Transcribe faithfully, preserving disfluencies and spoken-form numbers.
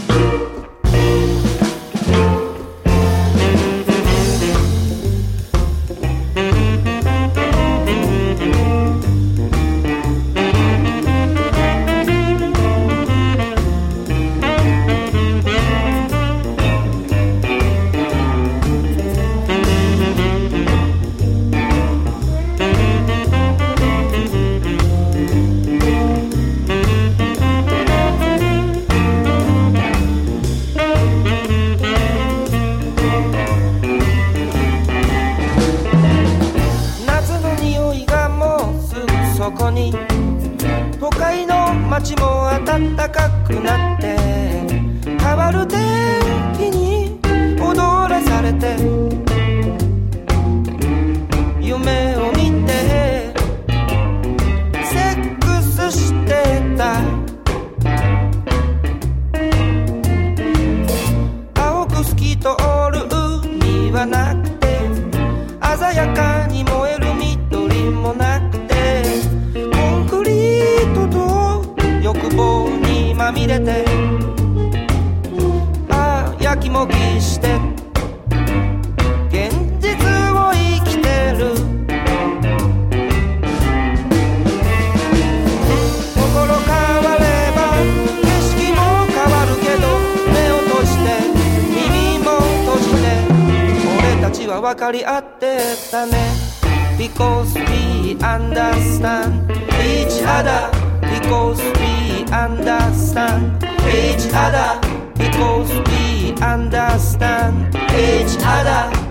そこに都会の街も暖かくなって変わる天気に踊らされて夢を見てセックスしてた青く透き通る海はなくて鮮やかに燃える緑もなくてコンクリートと欲望にまみれてああやきもきして現実を生きてる心変われば景色も変わるけど目を閉じて耳も閉じて俺たちは分かり合ってたねBecause we understand each other Because we understand each other Because we understand each other